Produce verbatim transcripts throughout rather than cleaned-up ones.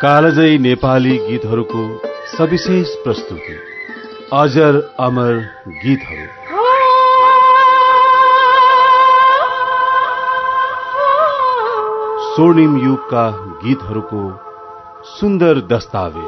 कालजयी नेपाली गीतहरूको सविशेष प्रस्तुति अजर अमर गीतहरू। स्वर्णिम युगका गीतहरूको सुन्दर दस्तावेज।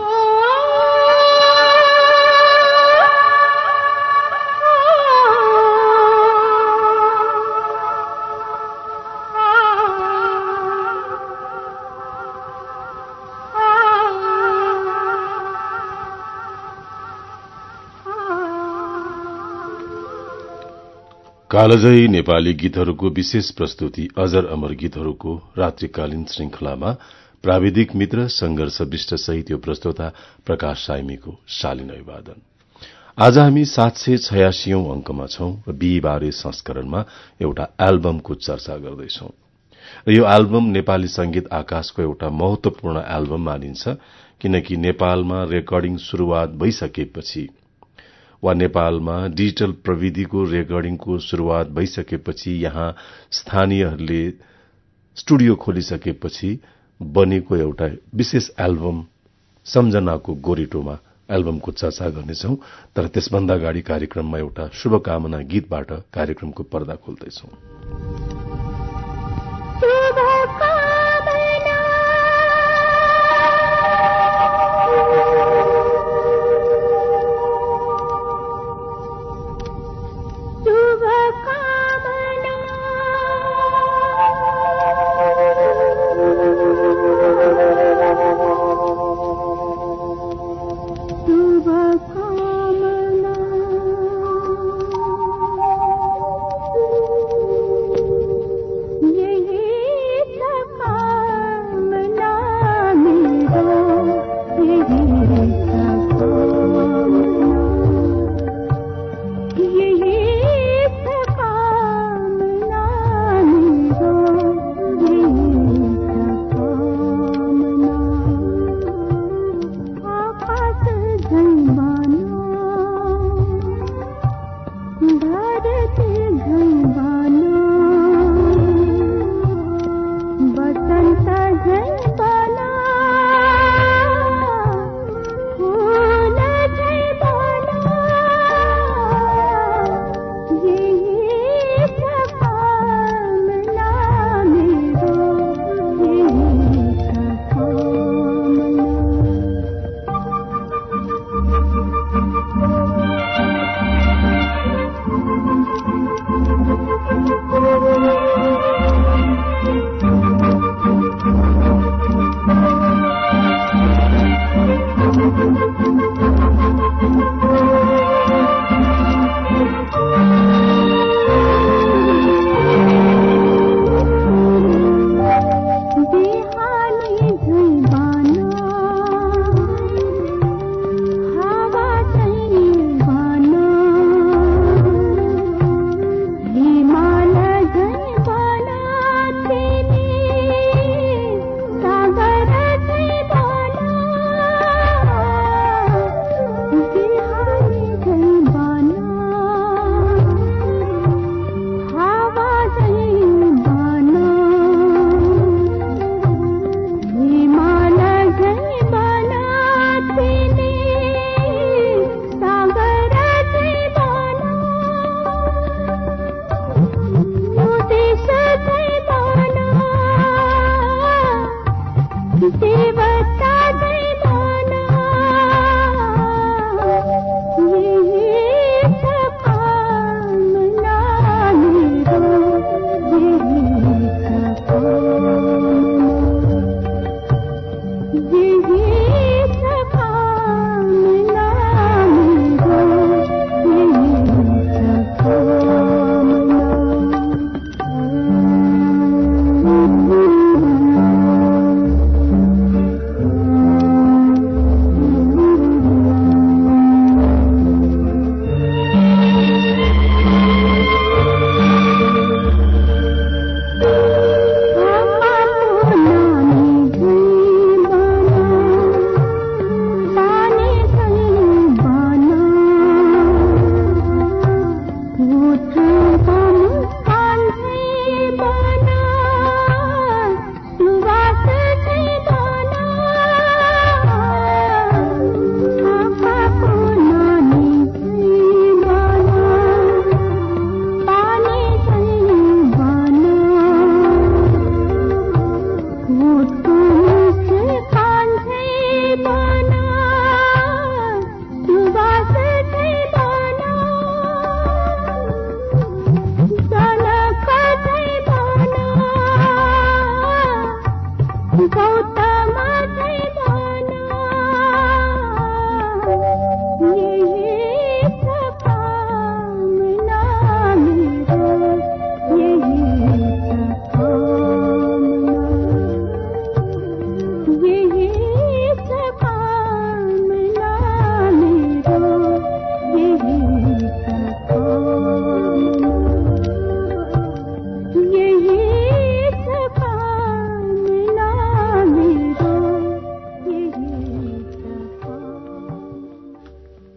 कालजयी नेपाली गीतहरूको विशेष प्रस्तुति अजर अमर गीतहरूको रात्रिकालीन श्रृंखलामा प्राविधिक मित्र संघर्ष विष्ट सहित यो प्रस्तोता प्रकाश साइमीको शालीन अभिवादन। आज हामी सात सय छयासीऔं अंकमा छौं र बिहिबारे संस्करणमा एउटा एल्बमको चर्चा गर्दैछौं। र यो एल्बम नेपाली संगीत आकाशको एउटा महत्वपूर्ण एल्बम मानिन्छ, किनकि नेपालमा रेकर्डिङ शुरूआत भइसकेपछि वा नेपालमा डिजिटल प्रविधिको रेकर्डिङको शुरूआत भइसकेपछि यहाँ स्थानीयहरूले स्टुडियो खोलिसकेपछि बनेको एउटा विशेष एल्बम सम्झनाको गोरेटोमा एल्बमको चर्चा गर्नेछौं। तर त्यसभन्दा अगाडि कार्यक्रममा एउटा शुभकामना गीतबाट कार्यक्रमको पर्दा खोल्दैछौं।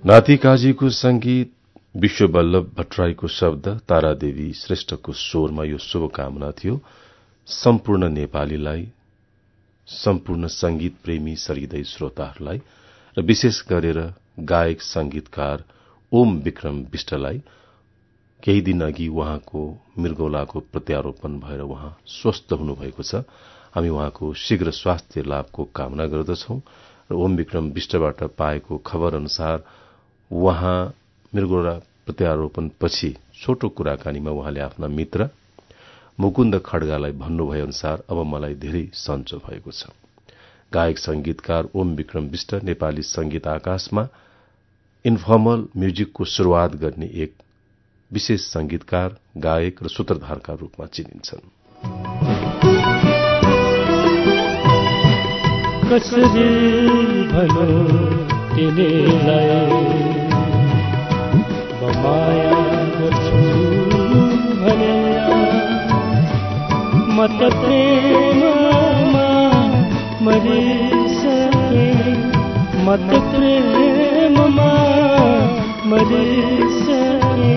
नाति काजीको संगीत, विश्ववल्लभ भट्टराईको शब्द, तारादेवी श्रेष्ठको स्वरमा यो शुभकामना थियो सम्पूर्ण नेपालीलाई, सम्पूर्ण संगीत प्रेमी सरिदै श्रोताहरूलाई र विशेष गरेर गायक संगीतकार ओम विक्रम विष्टलाई। केही दिन अघि उहाँको मृगौलाको प्रत्यारोपण भएर उहाँ स्वस्थ हुनुभएको छ। हामी उहाँको शीघ्र स्वास्थ्य लाभको कामना गर्दछौं र ओम विक्रम विष्टबाट पाएको खबर अनुसार उहाँ मृगौला प्रत्यारोपण पछि छोटो कुराकानीमा उहाँले आफ्ना मित्र मुकुन्द खड्गालाई भन्नुभए अनुसार अब मलाई धेरै सन्चो भएको छ। गायक संगीतकार ओम विक्रम विष्ट नेपाली संगीत आकाशमा इन्फर्मल म्युजिकको शुरूआत गर्ने एक विशेष संगीतकार, गायक र सूत्रधारका रूपमा चिनिन्छन्। कसरी भयो तिमीलाई माया गर्छु भनेर म त प्रेममा मरिसके, म त प्रेममा मरिसके।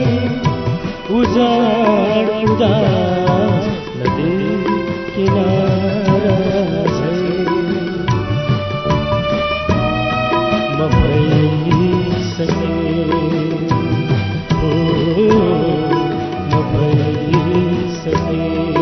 उजाड उदास नदी किनारा म भइसके, म भइसके।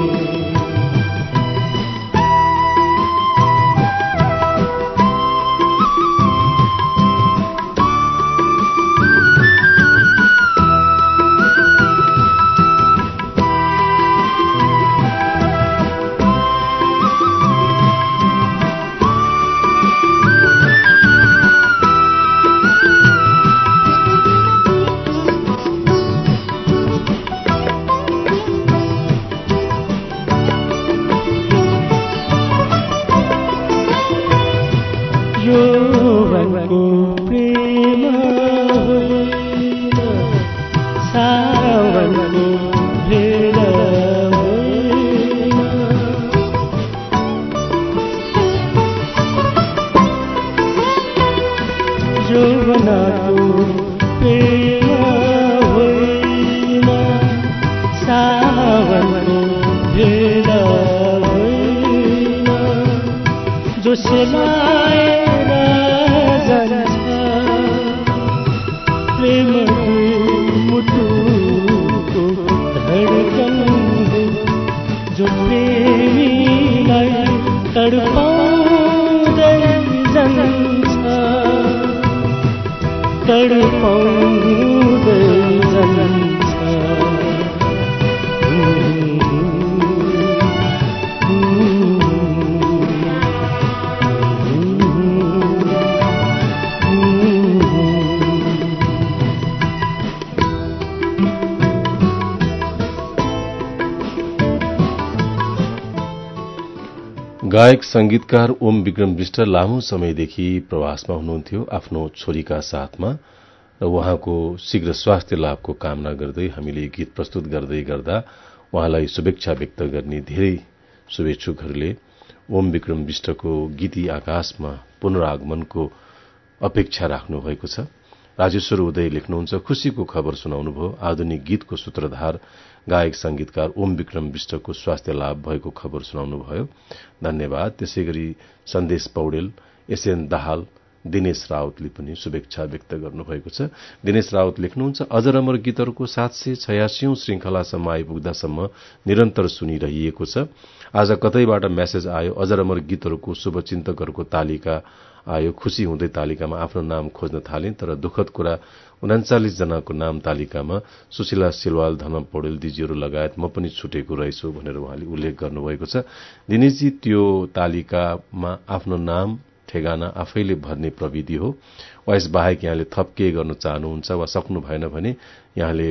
गायक संगीतकार ओम विक्रम विष्ट लामो समयदेखि प्रवासमा हुनुहुन्थ्यो आफ्नो छोरीका साथमा र उहाँको शीघ्र स्वास्थ्य लाभको कामना गर्दै हामीले गीत प्रस्तुत गर्दै गर्दा उहाँलाई शुभेच्छा व्यक्त गर्ने धेरै शुभेच्छुकहरूले ओम विक्रम विष्टको गीती आकाशमा पुनरागमनको अपेक्षा राख्नु भएको छ। राजेश्वर उदय लेख्नुहुन्छ, खुशीको खबर सुनाउनुभयो। आधुनिक गीतको सूत्रधार गायक संगीतकार ओम विक्रम विष्टको स्वास्थ्य लाभ भएको खबर सुनाउनुभयो, धन्यवाद। त्यसैगरी सन्देश पौडेल, एसएन दाहाल, दिनेश राउतले पनि शुभेच्छा व्यक्त गर्नुभएको छ। दिनेश राउत लेख्नुहुन्छ, अजर अमर गीतहरूको सात सय छयासीौं श्रृंखलासम्म आइपुग्दासम्म निरन्तर सुनिरहिएको छ। आज कतैबाट मेसेज आयो, अजर अमर गीतहरूको शुभचिन्तकहरूको तालिका आयो। खुशी हुँदै तालिकामा आफ्नो नाम खोज्न थाले, तर दुःखद कुरा उनाचालिस जनाको नाम तालिकामा सुशीला सिलवाल, धन पौडेल दिजीहरू लगायत म पनि छुटेको रहेछु भनेर उहाँले उल्लेख गर्नुभएको छ। दिनेशजी, त्यो तालिकामा आफ्नो नाम ठेगाना आफैले भर्ने प्रविधि हो वा यस बाहेक यहाँले थप के गर्न चाहनुहुन्छ वा सक्नु भएन भने यहाँले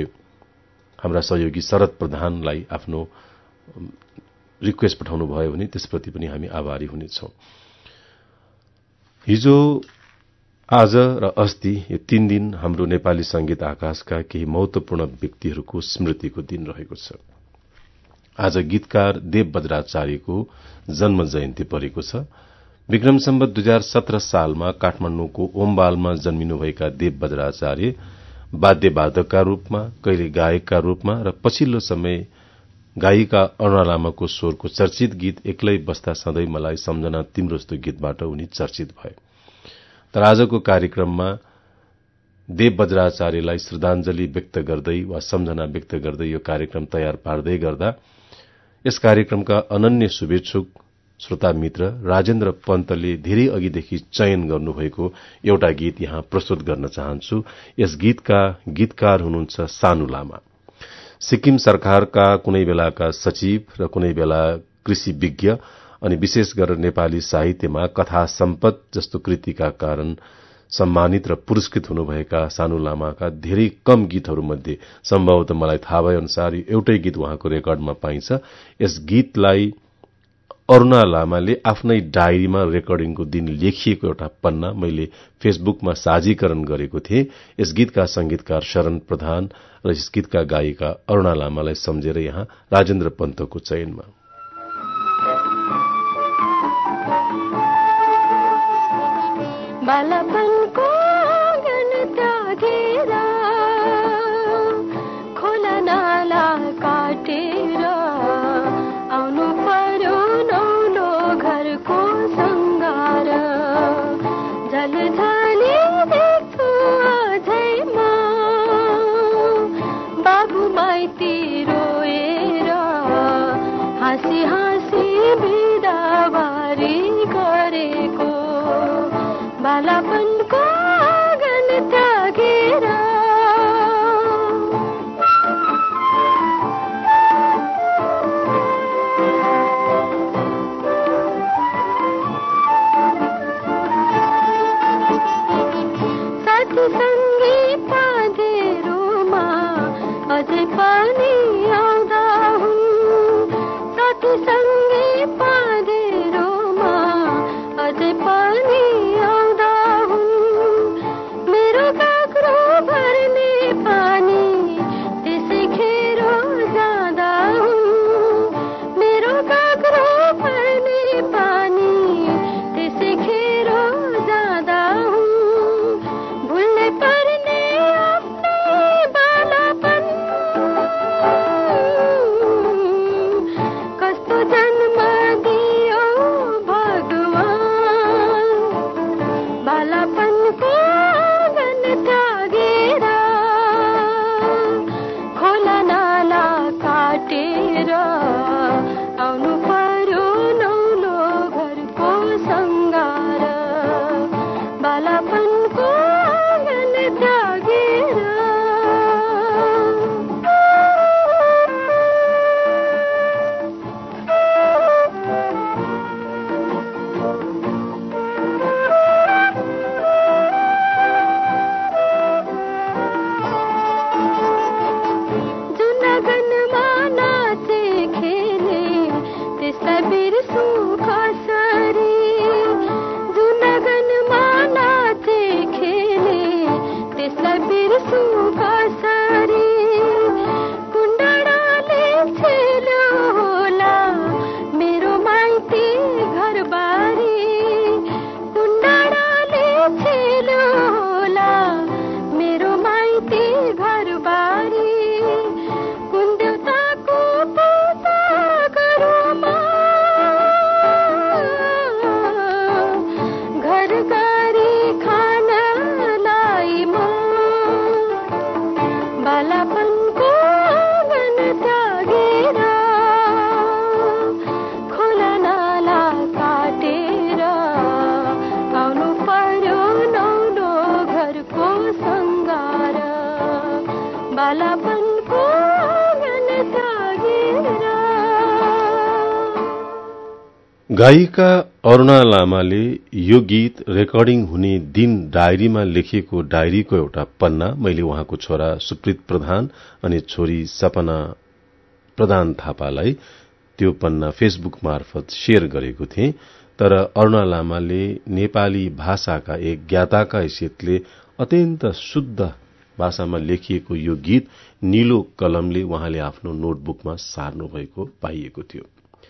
हाम्रा सहयोगी शरद प्रधानलाई आफ्नो रिक्वेस्ट पठाउनु भयो भने त्यसप्रति पनि हामी आभारी हुनेछौं। हिजो, आज र अस्ति यो तीन दिन हाम्रो नेपाली संगीत आकाशका केही महत्वपूर्ण व्यक्तिहरूको स्मृतिको दिन रहेको छ। आज गीतकार देव बज्राचार्यको जन्म जयन्ती परेको छ। विक्रम सम्वत दुई हजार सत्र सालमा काठमाडौँको ओमबालमा जन्मिनुभएका देव बज्राचार्य वाद्यवादकका रूपमा, कहिले गायकका रूपमा र पछिल्लो समय गायिका अरूणा लामाको स्वरको चर्चित गीत एक्लै बस्दा सधैँ मलाई सम्झना तिम्रो जस्तो गीतबाट उनी चर्चित भए। तर आजको कार्यक्रममा देव बज्राचार्यलाई श्रद्धाञ्जली व्यक्त गर्दै वा सम्झना व्यक्त गर्दै यो कार्यक्रम तयार पार्दै गर्दा यस कार्यक्रमका अनन्य शुभेच्छुक श्रोता मित्र राजेन्द्र पन्तले धेरै अघिदेखि चयन गर्नुभएको एउटा गीत यहाँ प्रस्तुत गर्न चाहन्छु। यस गीतका गीतकार हुनुहुन्छ सानु लामा। सिक्किम सरकारका कुनै बेलाका सचिव र कुनै बेला कृषि विज्ञ अनि विशेष गरेर नेपाली साहित्यमा कथा सम्पद जस्तो कृतिका कारण सम्मानित र पुरस्कृत हुनुभएका सानु लामाका धेरै कम गीतहरूमध्ये सम्भवतः मलाई थाहा भए अनुसार एउटै गीत उहाँको रेकर्डमा पाइन्छ। यस गीतलाई अरूणा लामाले आफ्नै डायरीमा रेकर्डिङको दिन लेखिएको एउटा पन्ना मैले फेसबुकमा साझीकरण गरेको थिएँ। यस गीतका संगीतकार शरण प्रधान र यस गीतका गायिका अरूणा लामालाई सम्झेर यहाँ राजेन्द्र पन्तको चयनमा बालापनको आँगन त्यागेर खोला नाला काटेर आउनु पर्यो नौलो घरको सङ्गार झलझली देख्छु अझैमा बाबु माइती रोएर हाँसी हाँसी बिदाबारी गरेको बालापनको आँगन त्यागेर साथी सँगै पाँधेरोमा अझै पनि आउँदा हुन् साथी सँगै पाँधेरोमा अझै पनि गायिका अरूणा लामाले यो गीत रेकर्डिङ हुने दिन डायरीमा लेखिएको डायरीको एउटा पन्ना मैले उहाँको छोरा सुप्रित प्रधान अनि छोरी सपना प्रधान थापालाई त्यो पन्ना फेसबुक मार्फत शेयर गरेको थिएँ। तर अरूणा लामाले नेपाली भाषाका एक ज्ञाताका हैसियतले अत्यन्त शुद्ध भाषामा लेखिएको यो गीत निलो कलमले उहाँले आफ्नो नोटबुकमा सार्नु भएको पाइएको थियो।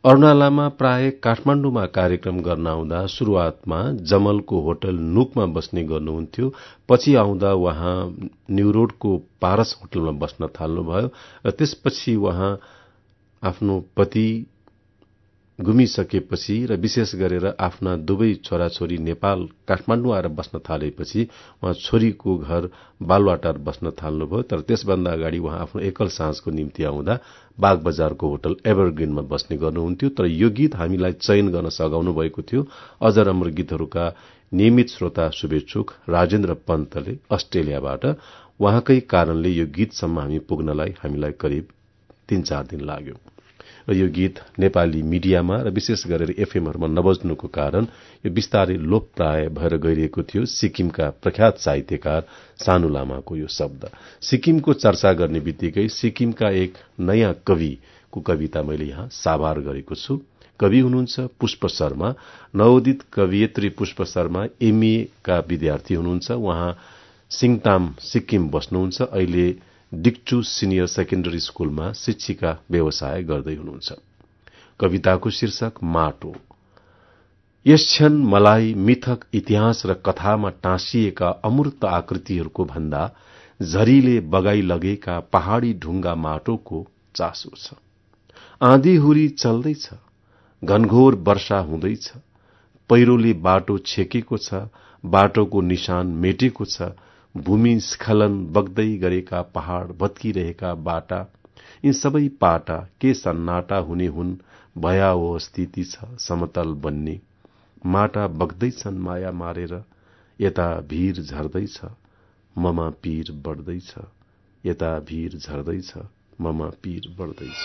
अरुणालामा प्राय काठमाण्डुमा कार्यक्रम गर्न आउँदा शुरूआतमा जमलको होटल नुकमा बस्ने गर्नुहुन्थ्यो। पछि आउँदा उहाँ न्यू रोडको पारस होटलमा बस्न थाल्नुभयो र त्यसपछि उहाँ आफ्नो पति गुमिसकेपछि र विशेष गरेर आफ्ना दुवै छोराछोरी नेपाल काठमाण्डु आएर बस्न थालेपछि उहाँ छोरीको घर बालुवाटार बस्न थाल्नुभयो। तर त्यसभन्दा अगाडि उहाँ आफ्नो एकल साँझको निम्ति आउँदा बाग बजारको होटल एभरग्रीनमा बस्ने गर्नुहुन्थ्यो। तर यो गीत हामीलाई चयन गर्न सघाउनु भएको थियो अजर अमर गीतहरूका नियमित श्रोता शुभेच्छुक राजेन्द्र पन्तले अस्ट्रेलियाबाट। उहाँकै कारणले यो गीतसम्म हामी पुग्नलाई हामीलाई करिब तीन चार दिन लाग्यो र यो गीत नेपाली मिडियामा र विशेष गरेर एफएमहरूमा नबज्नुको कारण यो बिस्तारै लोपप्राय भएर गइरहेको थियो। सिक्किमका प्रख्यात साहित्यकार सानु लामाको यो शब्द। सिक्किमको चर्चा गर्ने बित्तिकै सिक्किमका एक नयाँ कविको कविता मैले यहाँ साभार गरेको छु। कवि हुनुहुन्छ पुष्प शर्मा, नवोदित कवियत्री पुष्प शर्मा एमए का विद्यार्थी हुनुहुन्छ। उहाँ सिङताम सिक्किम बस्नुहुन्छ। अहिले डिक्चु सिनियर सेकेन्डरी स्कूलमा शिक्षिका व्यवसाय गर्दै हुनुहुन्छ। कविताको शीर्षक माटो। यस क्षण मलाई मिथक इतिहास र कथामा टाँसिएका अमूर्त आकृतिहरूको भन्दा झरीले बगाई लगेका पहाड़ी ढुंगा माटोको चासो छ। आँधीहुरी चल्दैछ, घनघोर वर्षा हुँदैछ, पहिरोले बाटो छेकेको छ, बाटोको निशान मेटेको छ, भूमि स्खलन बग्दै गरेका पहाड़ भत्किरहेका बाटा, यी सबै पाटा के सन्नाटा हुने हुन्, भयावह स्थिति छ समतल बन्ने। माटा बग्दैछन् माया मारेर, यता भीर झर्दैछ, ममा पीर बढ्दैछ, यता भीर झर्दैछ, ममा पीर बढ्दैछ।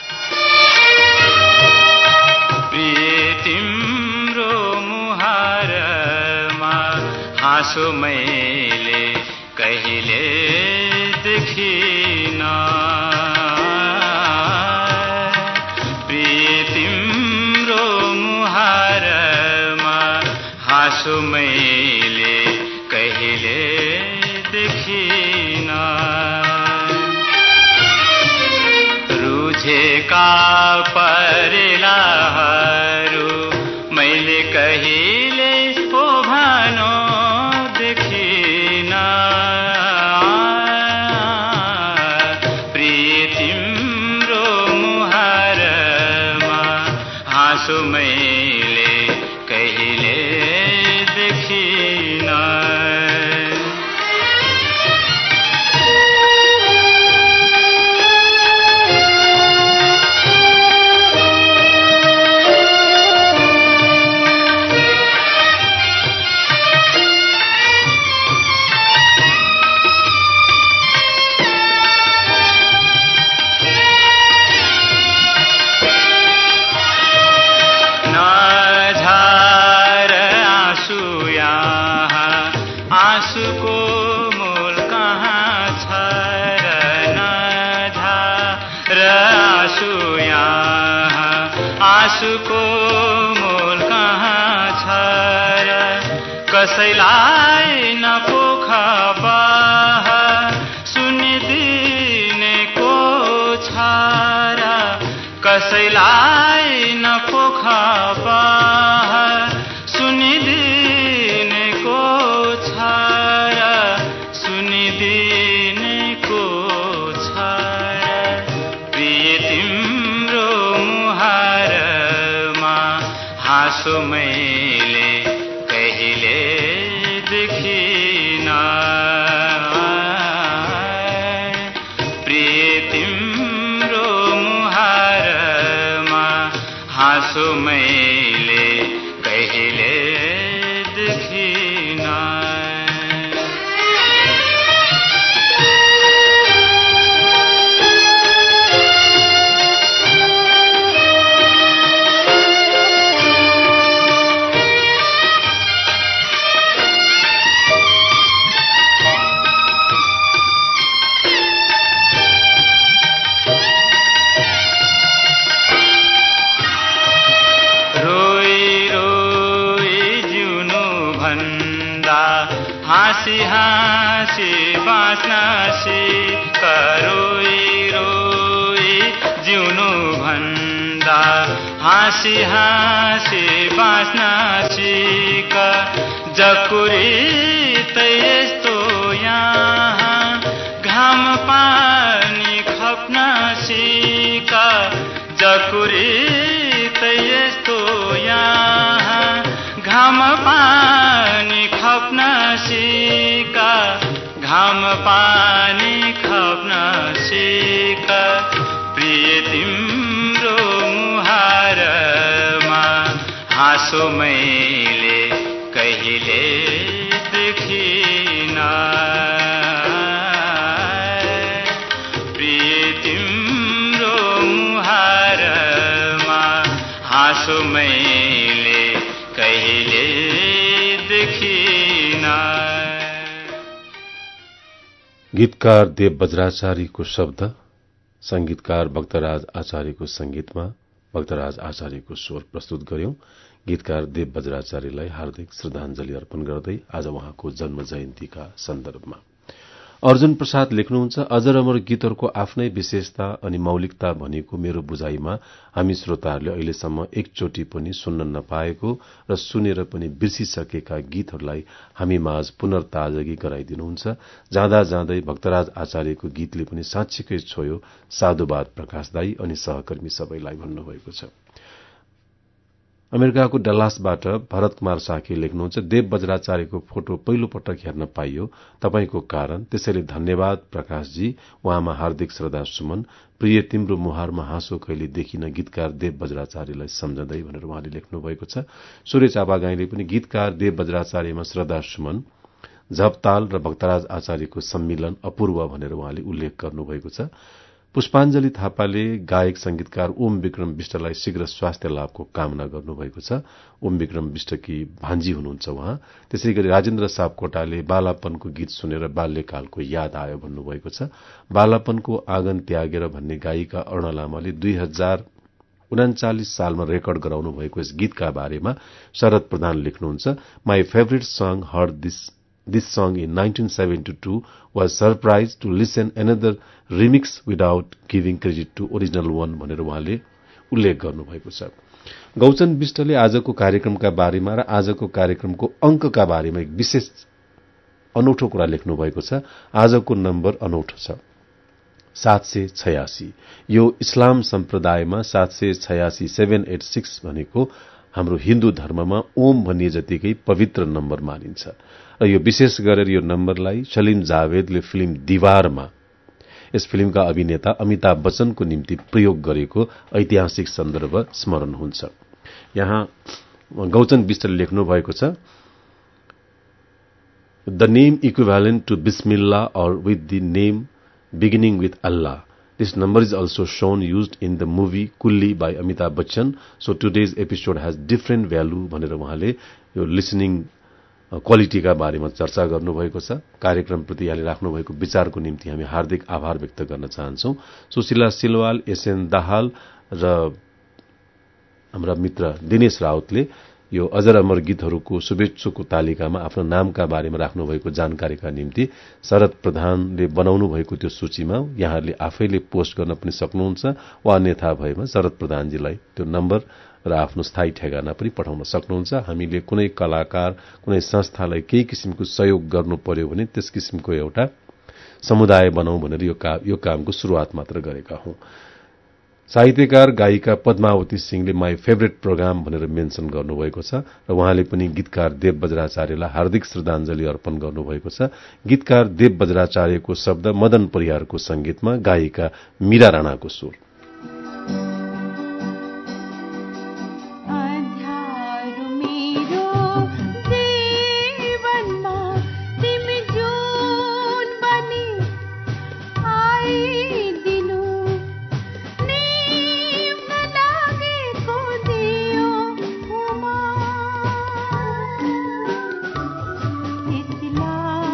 प्रिय तिम्रो मुहारमा हाँसो मैले कहिले देखिन, प्रिय तिम्रो मुहारमा हाँसो मैले कहिले देखिन। रुझेका परेलाहरू मैले कहिले ओ भानो देखिन, प्रिय तिम्रो मुहारमा हाँसो मैले कहिले देखिन। आँसुको मोल कहाँ छ र, कसैलाई नपोख बाह सुनिदिने को छ र, कसैलाई नपोख बाह सुनिदिने को छ र, सुनिदिने को छ र। प्रिय तिम्रो मुहारमा हाँसो मैले कहिले देखिन, प्रिय तिम्रो मुहारमा हाँसो मैले कहिले देखिन। हाँसी हाँसी बाँच्न सिक, रोई रोई जिउनु भन्दा हाँसी हाँसी बाँच्न सिक जकुरी त यस्तो यहाँ घाम पानी खप्न सिक जकुरी त यस्तो यहाँ घाम पानी खप्न सिक घाम पानी खप्न सिक प्रिय तिम्रो मुहारमा हाँसो मैले कहिले देखिन प्रिय तिम्रो मुहारमा हाँसो मैले कहिले देखिन। गीतकार देव बज्राचार्यको शब्द, संगीतकार भक्तराज आचार्यको संगीतमा भक्तराज आचार्यको स्वर प्रस्तुत गर्यौं। गीतकार देव बज्राचार्यलाई हार्दिक श्रद्धाञ्जली अर्पण गर्दै आज उहाँको जन्म जयन्तीका सन्दर्भमा अर्जुन प्रसाद लेख्नुहुन्छ, अजर अमर गीतहरूको आफ्नै विशेषता अनि मौलिकता भनेको मेरो बुझाइमा हामी श्रोताहरूले अहिलेसम्म एकचोटि पनि सुन्न नपाएको र सुनेर पनि बिर्सिसकेका गीतहरूलाई हामी माझ पुनर्ताजगी गराइदिनुहुन्छ। जाँदा जाँदै भक्तराज आचार्यको गीतले पनि साँच्चीकै छोयो। साधुवाद प्रकाश दाई अनि सहकर्मी सबैलाई भन्नुभएको छ। अमेरिकाको डल्लासबाट भरत कुमार साकी लेख्नुहुन्छ, देव बज्राचार्यको फोटो पहिलो पटक हेर्न पाइयो, तपाईको कारण, त्यसैले धन्यवाद प्रकाशजी, उहाँमा हार्दिक श्रद्धा सुमन। प्रिय तिम्रो मुहारमा हाँसो कहिले देखिन गीतकार देव बज्राचार्यलाई सम्झँदै भनेर उहाँले लेख्नु भएको छ। सूर्य चापागाईले पनि गीतकार देव बज्राचार्यमा श्रद्धा सुमन, झपताल र भक्तराज आचार्यको सम्मिलन अपूर्व भनेर उहाँले उल्लेख गर्नुभएको छ। पुष्पाञ्जली थापाले गायक संगीतकार ओम विक्रम विष्टलाई शीघ्र स्वास्थ्य लाभको कामना गर्नुभएको छ। ओम विक्रम विष्टकी भान्जी हुनुहुन्छ उहाँ। त्यसै गरी राजेन्द्र सापकोटाले बालापनको गीत सुनेर बाल्यकालको याद आयो भन्नुभएको छ। बालापनको आँगन त्यागेर भन्ने गायिका अरुणा लामाले दुई हजार उनाचालिस सालमा रेकर्ड गराउनु भएको यस गीतका बारेमा शरद प्रधान लेख्नुहुन्छ, my favourite song heard this This song in nineteen seventy-two was surprised to listen another remix without giving credit to original one भनेर उहाँले उल्लेख गर्नुभएको छ। गौचन विष्टले आजको कार्यक्रमका बारेमा र आजको कार्यक्रमको अंकका बारेमा एक विशेष अनौठो कुरा लेख्नु भएको छ। आजको नम्बर अनौठो छ, सात सय छयासी। यो इस्लाम सम्प्रदायमा सात सय छयासी सेभेन एट सिक्स भनेको हाम्रो हिन्दू धर्ममा ओम भनिए जतिकै पवित्र नम्बर मानिन्छ र यो विशेष गरेर यो नम्बरलाई सलिम जावेदले फिल्म दीवारमा यस फिल्मका अभिनेता अमिताभ बच्चनको निम्ति प्रयोग गरेको ऐतिहासिक सन्दर्भ स्मरण हुन्छ। यहाँ गौचन विष्टले लेख्नु भएको छ, द नेम इक्विभ्यालेन्ट टु बिस्मिल्ला और with the name beginning with Allah. This number is also shown used in the movie Kulli by Amitabh Bachchan. So today's episode has different value भनेर उहाँले यो लिसनिङ क्वालिटीका बारेमा चर्चा गर्नुभएको छ। कार्यक्रमप्रति यहाँले राख्नुभएको विचारको निम्ति हामी हार्दिक आभार व्यक्त गर्न चाहन्छौं। सुशीला सिलवाल, एसएन दाहाल र हाम्रा मित्र दिनेश राउतले यो अजर अमर गीतहरूको शुभेच्छुको तालिकामा आफ्नो नामका बारेमा राख्नुभएको जानकारीका निम्ति शरद प्रधानले बनाउनु भएको त्यो सूचीमा यहाँहरूले आफैले पोस्ट गर्न पनि सक्नुहुन्छ वा अन्यथा भएमा शरद प्रधानजीलाई त्यो नम्बर र आफ्नो स्थायी ठेगाना पनि पठाउन सक्नुहुन्छ। हामीले कुनै कलाकार कुनै संस्थालाई केही किसिमको सहयोग गर्नु पर्यो भने त्यस किसिमको एउटा समुदाय बनाऊ भनेर यो काम यो कामको सुरुवात मात्र गरेका हौं। साहित्यकार गायिका पद्मावती सिंहले माई फेभरेट प्रोग्राम भनेर मेन्सन गर्नुभएको छ र उहाँले पनि गीतकार देव बज्राचार्यलाई हार्दिक श्रद्धाञ्जली अर्पण गर्नुभएको छ। गीतकार देव बज्राचार्यको शब्द, मदन परियारको संगीतमा गायिका मीरा राणाको स्वर।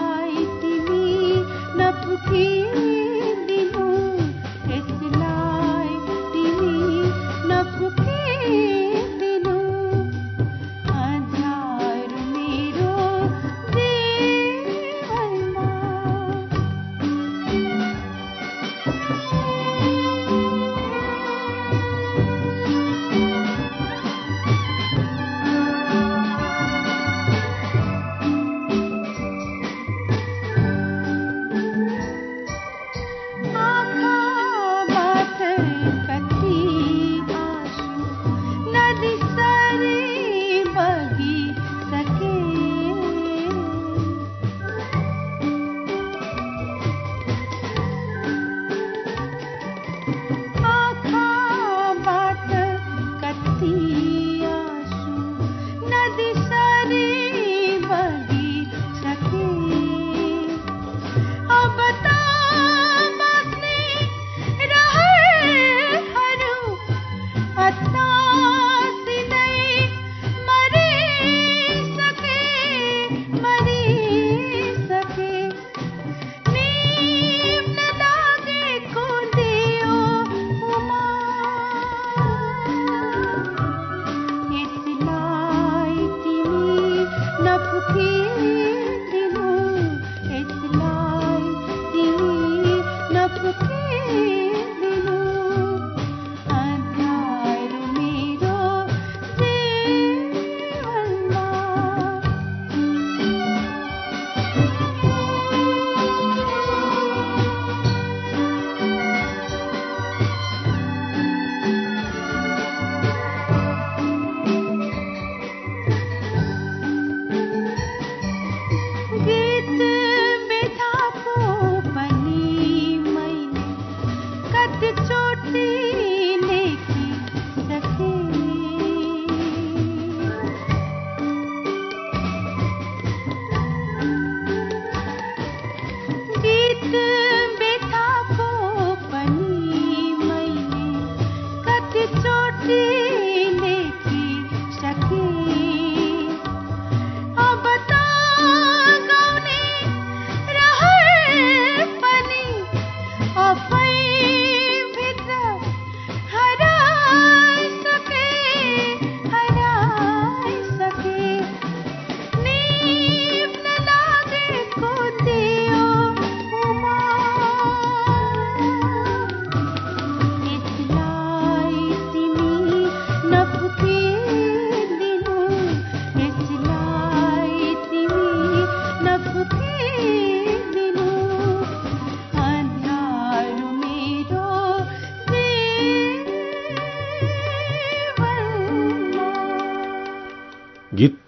दिनु यसलाई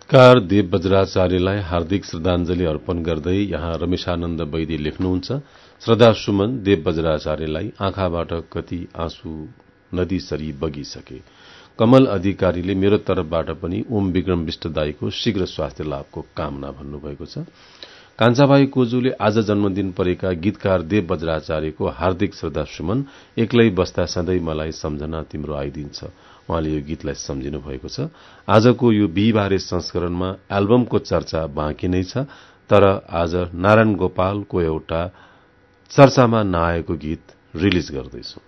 गीतकार देव बज्राचार्यलाई हार्दिक श्रद्धांजलि अर्पण गर्दै यहाँ रमेशानन्द वैद्य लेख्नुहुन्छ, श्रद्धा सुमन देव बज्राचार्यलाई, आँखाबाट कति आँसु नदीसरी बगिसके। कमल अधिकारीले मेरो तर्फबाट पनि ओम विक्रम विष्ट दाईको शीघ्र स्वास्थ्य लाभको कामना भन्नुभएको छ। कान्छाभाइ कोजुले आज जन्मदिन परेका गीतकार देव बज्राचार्यको हार्दिक श्रद्धा सुमन, एक्लै बस्दा सधैँ मलाई सम्झना तिम्रो आइदिन्छ। उहाँले यो गीतलाई सम्झिनु भएको छ। आजको यो बिहिबारे संस्करणमा एल्बमको चर्चा बाँकी नै छ, तर आज नारायण गोपालको एउटा चर्चामा नआएको गीत रिलिज गर्दैछौ।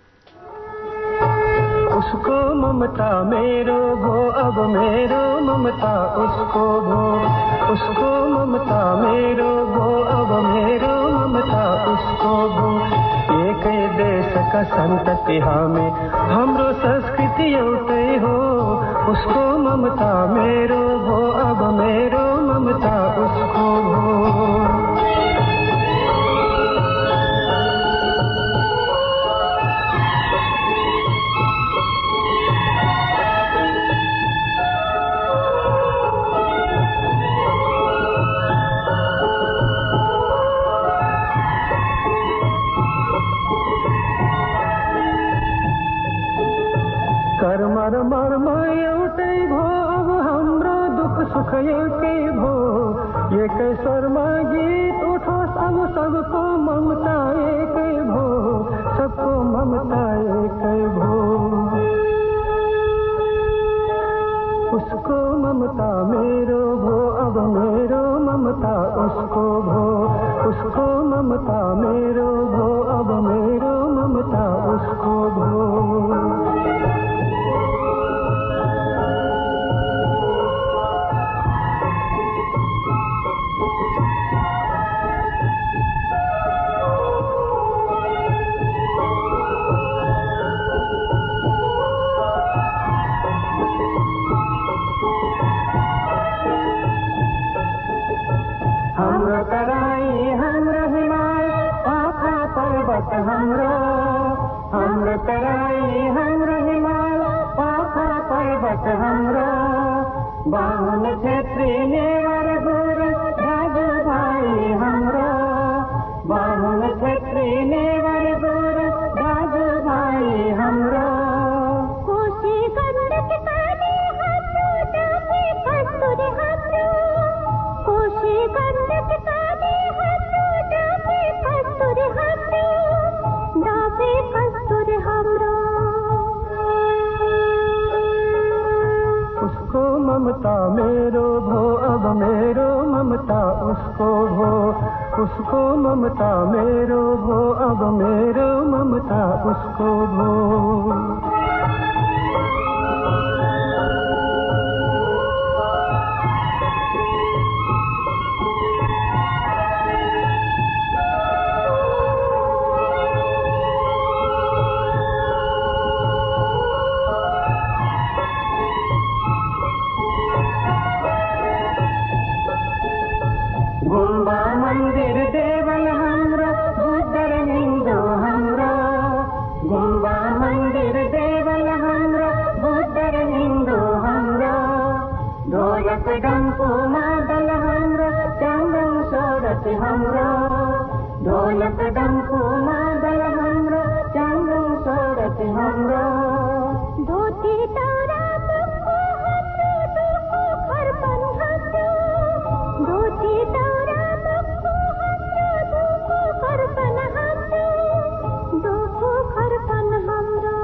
उसको ममता मेरो भो, अब मेरो ममता उसको भो। उसको ममता मेरो भो, अब मेरो ममता उसको भो। एकै देशका सन्तति हामी, हाम्रो संस्कृति एउटै हो। उसको ममता मेरो भो, अब मेरो ममता उसको भो। कर्मर मर्म एउटै भो, अब हाम्रो दुःख सुख एकै भो। एकै स्वरमा गीत उठोस्, अब सबको ममता एकै भो। सबको ममता एकै भो। उसको ममता मेरो भो, अब मेरो ममता उसको भो। उसको ममता मेरो भो, अब मेरो ममता उसको भो। हाम्रो हाम्रो तराई, हाम्रो हिमाल, पाखा पर्वत हाम्रो। बाहुन छेत्री नेवार गुरु दाजुभाइ हाम्रो। बाहुन छेत्री नेवार गुरु दाजुभाइ हाम्रो। कोशी गण्डकी पानी हाम्रो, डाँफे कस्तुरी हाम्रो। कोशी गण्डकी पानी हाम्रो, डाँफे कस्तुरी हाम्रो। उसको ममता मेरो भो, अब मेरो ममता उसको भो। उसको ममता मेरो भो, अब मेरो ममता उसको भो। गुम्बा मन्दिर देवल हाम्रो, बुद्ध र हिन्दू हाम्रो। गुम्बा मन्दिर देवल हाम्रो, बुद्ध र हिन्दू हाम्रो। ढोलक डम्फु मादल हाम्रो, चामरङ सोरठ हाम्रो। ढोलक डम्फु मादल हाम्रो, चामरङ सोरठ हाम्रो। धोती तारा मुखको हाम्रो, दुखो खर्पन हाम्रो। धोती तारा मुखको हाम्रो, दुखो खर्पन हाम्रो। दुखो खर्पन हाम्रो।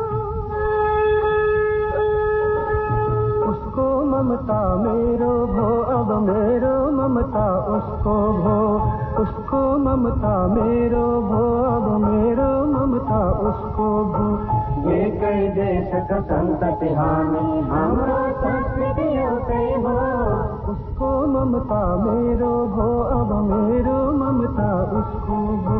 उसको ममता मेरो भो, अब मेरो ममता उसको भो। उसको ममता मेरो भो, अब मेरो ममता उसको भो। एकै देशका सन्तति हामी, हाम्रो संस्कृति एउटै हो। उसको ममता मेरो भो, अब मेरो ममता उसको भो।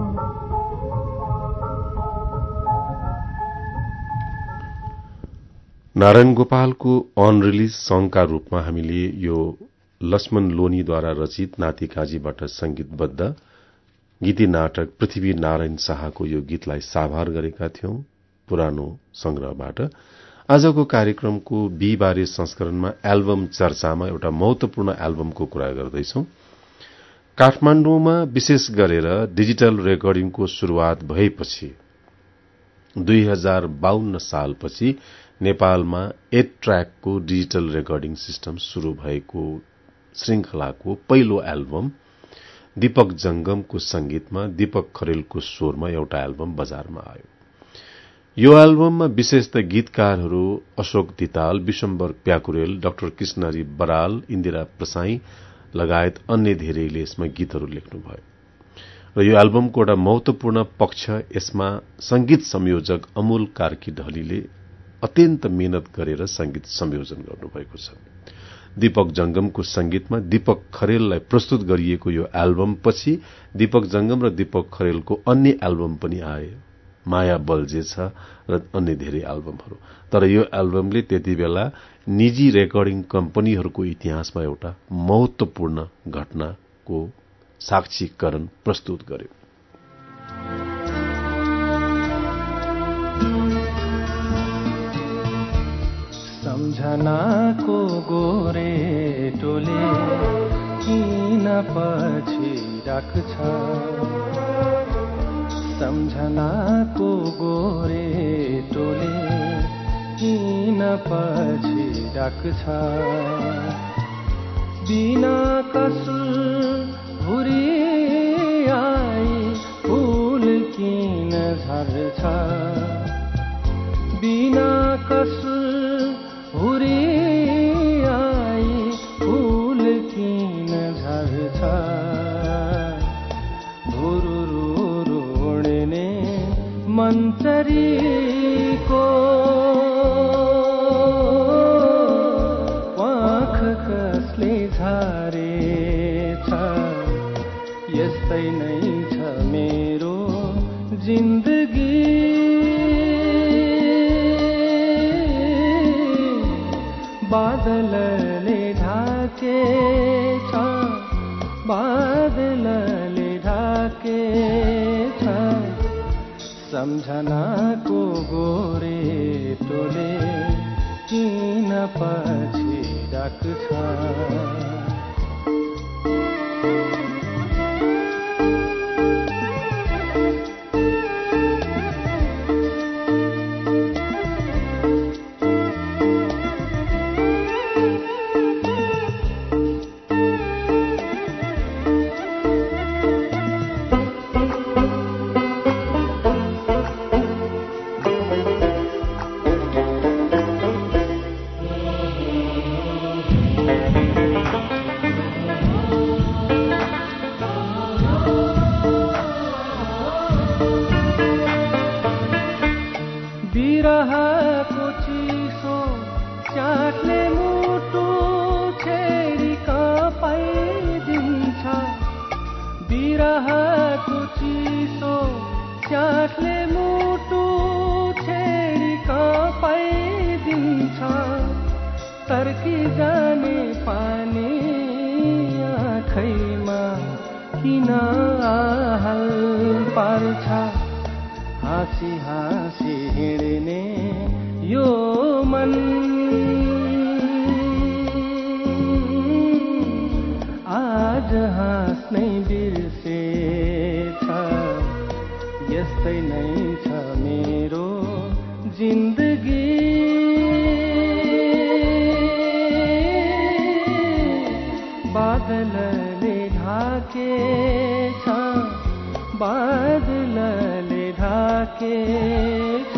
नारायण गोपालको अन रिलिज सङ्गका रूपमा हामीले यो लक्ष्मण लोनीद्वारा रचित नाति काजीबाट संगीतबद्ध गीती नाटक पृथ्वी नारायण शाहको यो गीतलाई साभार गरेका थियौं पुरानो संग्रहबाट। आजको कार्यक्रमको बिहिबारे संस्करणमा एल्बम चर्चामा एउटा महत्वपूर्ण एल्बमको कुरा गर्दैछौं। काठमाडौँमा विशेष गरेर डिजिटल रेकर्डिङको शुरूआत भएपछि दुई हजार बाहन्न सालपछि नेपालमा एट ट्र्याकको डिजिटल रेकर्डिङ सिस्टम शुरू भएको श्रृंखलाको पहिलो एल्बम दीपक जंगमको संगीतमा दीपक खरेलको स्वरमा एउटा एल्बम बजारमा आयो। यो एल्बममा विशेषतः गीतकारहरू अशोक धिताल, विशम्बर प्याकुरेल, डाक्टर कृष्णहरी बराल, इन्दिरा प्रसाई लगायत अन्य धेरैले यसमा गीतहरू लेख्नुभयो र यो एल्बमको एउटा महत्वपूर्ण पक्ष यसमा संगीत संयोजक अमूल कार्की ढलीले अत्यन्त मेहनत गरेर संगीत संयोजन गर्नुभएको छ। दीपक जंगमको संगीतमा दीपक खरेललाई प्रस्तुत गरिएको यो एल्बम पछि दीपक जंगम र दीपक खरेलको अन्य एल्बम पनि आए, माया बल्जे छ र अन्य धेरै एल्बमहरू। तर यो एल्बमले त्यति बेला निजी रेकर्डिङ कम्पनीहरूको इतिहासमा एउटा महत्वपूर्ण घटनाको साक्षीकरण प्रस्तुत गर्यो। सम्झनाको गोरे टोले किन पछि राख्छ, सम्झनाको गोरे टोले किन पछि राख्छ, बिना कसुर भुरी आई फूल किन झर्छ, बिना कसुर भुरी आई फूल किन झर्छ, धुरुरु रोड्ने मन्चरीको पाख कसले झारेछ, यस्तै नै छ मेरो जिन्दगी, बादलले ढाकेछ, बादलले ढाकेछ, सम्झनाको गोरे टोले किन पछि राख्छ। हाँसी हाँसी हिँड्ने यो मन आज हाँस्नै बिर्सेछ, यस्तै नै छ मेरो जिन्दगी, बादलले ढाकेछ, बादलले ढाकेछ,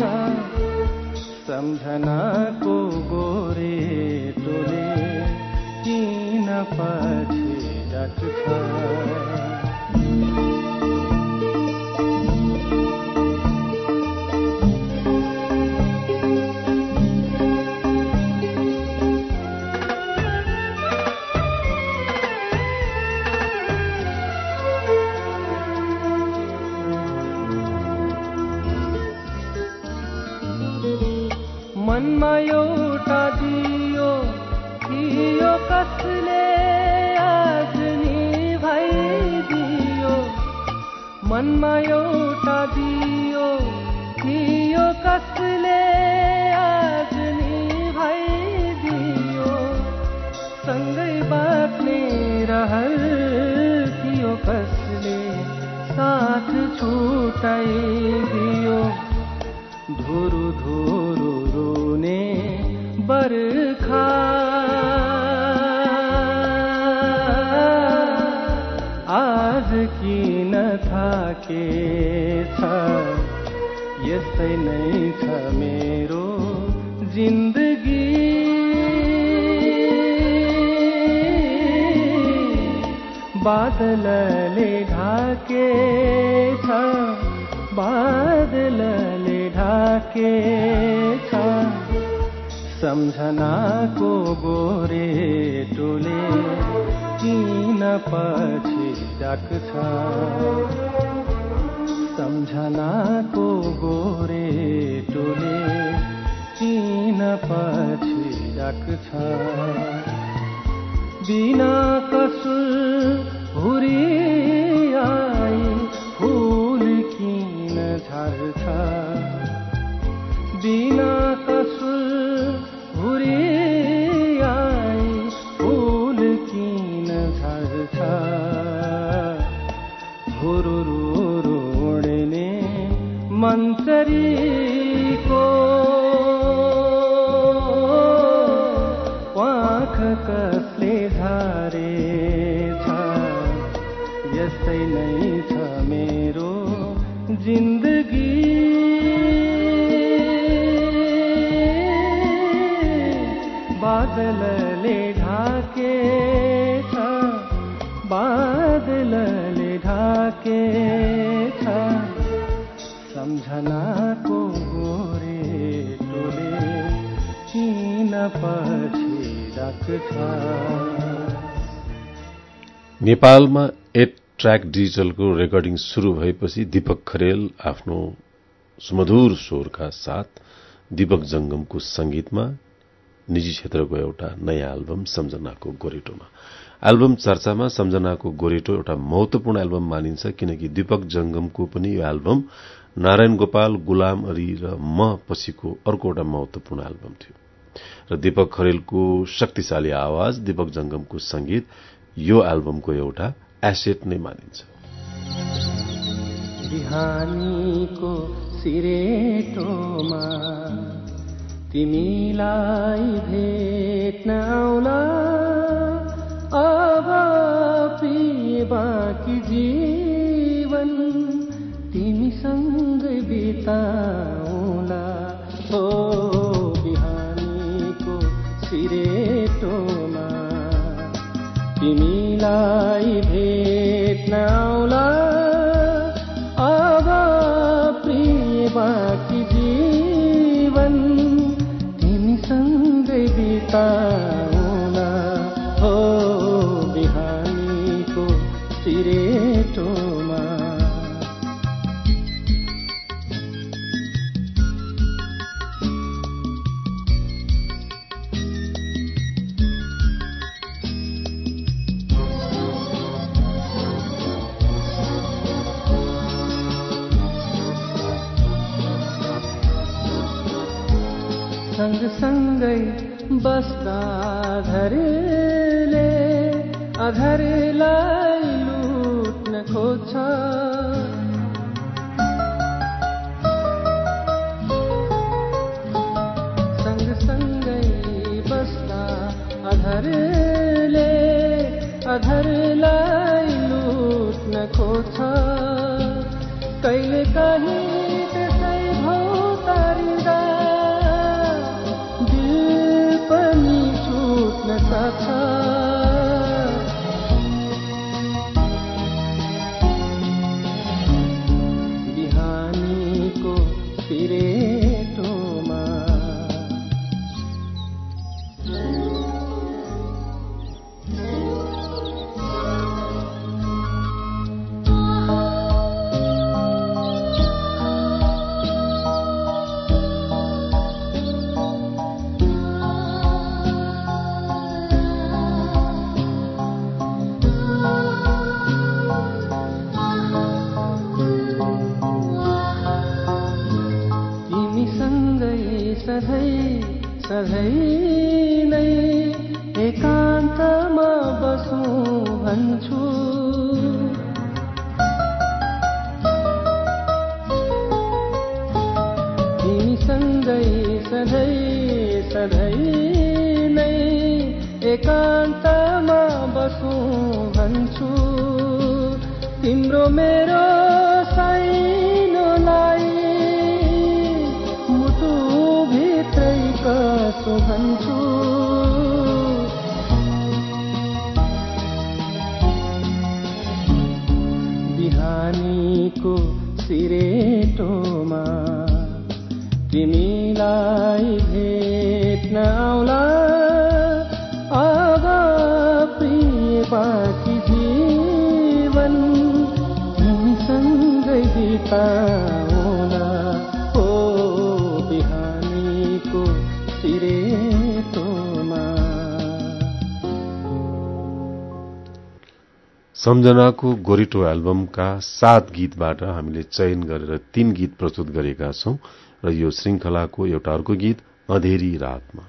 सम्झनाको गोरे टोले किन पछि राख्छ। मनमा एउटा दियो थियो कसले आज निभाइदियो, मनमा एउटा दियो थियो कसले आज सहर थियो कसले साथ छुटाइदियो धुरु धुरु रुने बर्खा आज किन थाकेछ यस्तै नै छ मेरो जिन्दगी बादलले ढाकेछ बादलले ढाकेछ सम्झनाको गोरेटोले किन पछि डाक्छ सम्झनाको गोरेटोले किन पछि डाक्छ बिना कसुर हुरियाई फूल किन झर्छ बिना कसुर हुरियाई फूल किन झर्छ हुरुरु उड्ने मन्चरीको पाख कसले झारेछ यस्तै नै छ मेरो जिन्दगी बादलले ढाकेछ बादलले ढाकेछ सम्झनाको गोरेटोले किन पछि डाक्छ नेपालमा एट ट्र्याक डिजिटलको रेकर्डिङ शुरू भएपछि दीपक खरेल आफ्नो सुमधुर स्वरका साथ दीपक जंगमको संगीतमा निजी क्षेत्रको एउटा नयाँ एल्बम सम्झनाको गोरेटोमा एल्बम चर्चामा सम्झनाको गोरेटो एउटा महत्वपूर्ण एल्बम मानिन्छ किनकि दीपक जंगमको पनि यो एल्बम नारायण गोपाल गुलाम अली र म पछिको अर्को एउटा महत्वपूर्ण एल्बम थियो र दीपक खरेलको शक्तिशाली आवाज दीपक जंगमको संगीत यो एल्बमको एउटा एसेट नै मानिन्छ बिहानीको सिरेटोमा तिमीलाई भेट्न आउला अब प्रिय बाँकी जीवन तिमीसँग बिताउला हो बिहानीको सिरेटोमा तिमीलाई भेट्न आउला अब प्रिय बाँकी जीवन तिमीसँग बिताउला हो बिहानीको सिरेटोमा सँगसँगै बस्दा धरले अधरलाई लुट्न खोज्छ सँगसँगै बस्दा अधरले अधरलाई लुट्न खोज्छ कहिले काहीँ त्यसै भौतारिँदा सक्छ बिहानीको सिरेटोमा तिम्रो मेरो साइनोलाई मुटु भित्रै कसो भन्छु बिहानीको सिरेटोमा तिमीलाई भेट्न आउला अब प्रिय बाँकी जीवन तिमीसँगै बिताउला ओ बिहानीको सिरेटोमा। सम्झनाको गोरिटो एल्बमका सात गीतबाट हामीले चयन गरेर तीन गीत प्रस्तुत गरेका छौं र यो श्रृंखलाको एउटा अर्को गीत अँधेरी रातमा।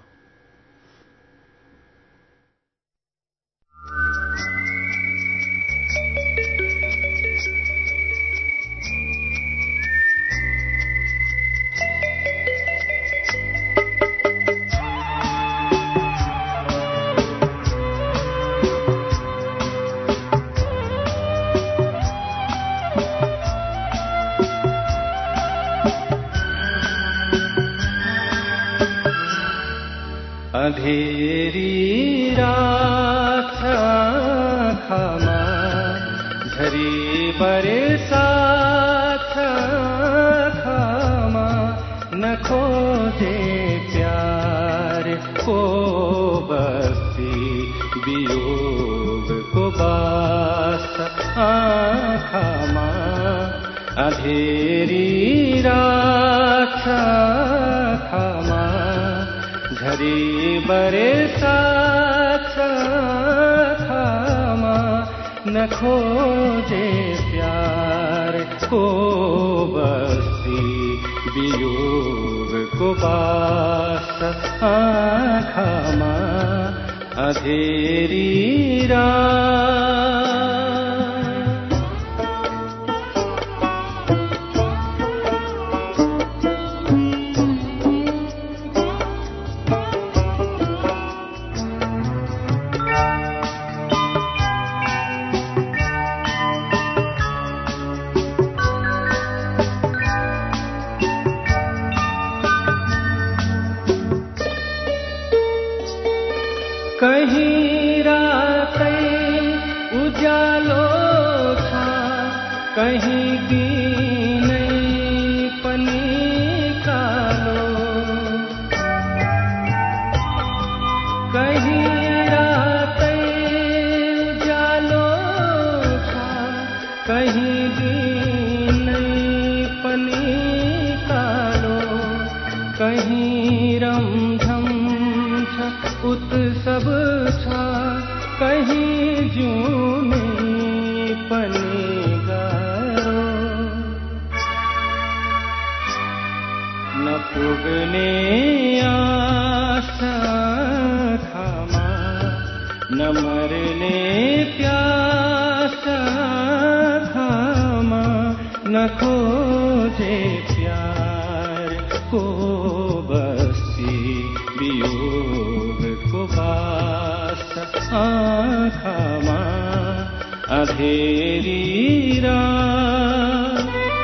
अँधेरी रात आँखामा झरी बरसात आँखामा नखोजे प्यार को बस्ती वियोगको बास आँखामा। अँधेरी रात आँखामा झरी बरसात आँखामा नखोजे प्यार को बस्ती वियोगको बास आँखामा। अँधेरी रात कहीं रातै उज्यालो छ कहीं दिनै पनि कालो। कहीं रातै उज्यालो छ कहीं दिनै पनि कालो। कहीं रमझम छ उत्सव छ कहीं जुनै पनि गाह्रो। नपुग्ने आशा आँखामा नमर्ने प्यास आँखामा नखोजे प्यार को बस्ती वियोगको बास आँखामा। अँधेरी रात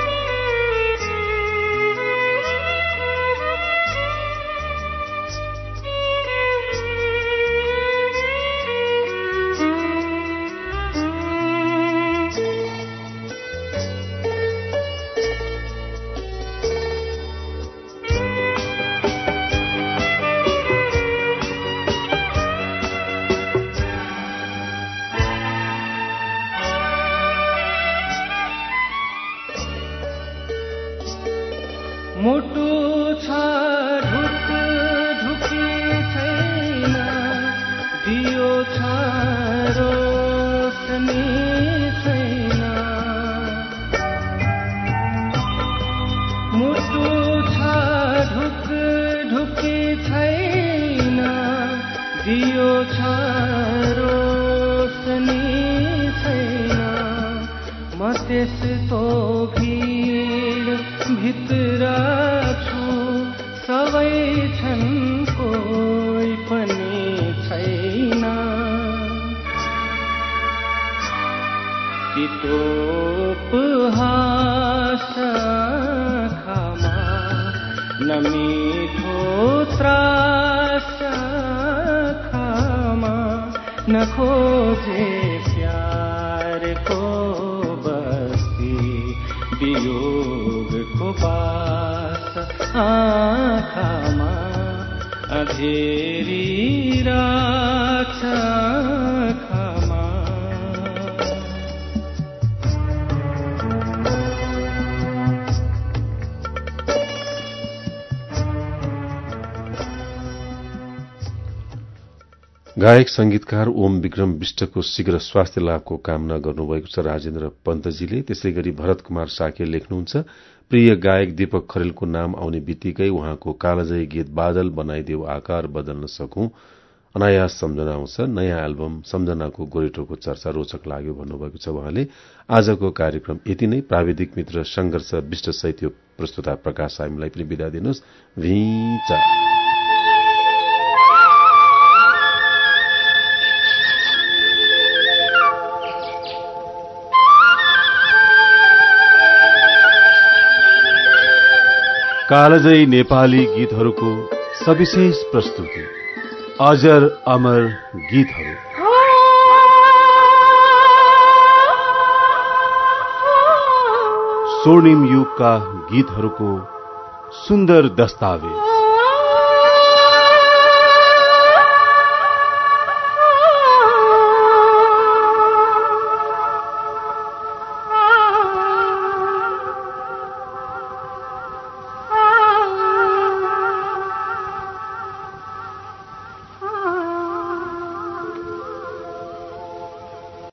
मुटु छ ढुक ढुकी छैन दियो छ रोशनी छैन। मुटु छ ढुक ढुकी छैन दियो छ रोशनी छैन। म त्यस्तो भीड भित्र छु सबै छन् कोही पनि छैन। ती नमिठो उपहास खामा नमिठो त्रास खामा नखोजे प्यारको बस्ती वियोगको बास आँखामा अधेरी राछ खामा। गायक संगीतकार ओम विक्रम विष्टको शीघ्र स्वास्थ्य लाभको कामना गर्नुभएको छ राजेन्द्र पन्तजीले। त्यसै गरी भरत कुमार साके लेख्नुहुन्छ, प्रिय गायक दीपक खरेलको नाम आउने बित्तिकै उहाँको कालजयी गीत बादल बनाइदेऊ आकार बदल्न सकूं अनायास सम्झना आउँछ। नयाँ एल्बम सम्झनाको गोरेटोको चर्चा रोचक लाग्यो भन्नुभएको छ उहाँले। आजको कार्यक्रम यति नै। प्राविधिक मित्र संघर्ष विष्ट सहित यो प्रस्तुता प्रकाश सामीलाई पनि बिदा दिनुहोस्। भिचा कालजयी नेपाली गीतहरूको सविशेष प्रस्तुति अजर अमर गीतहरू। स्वर्णिम युगका गीतहरूको सुन्दर दस्तावेज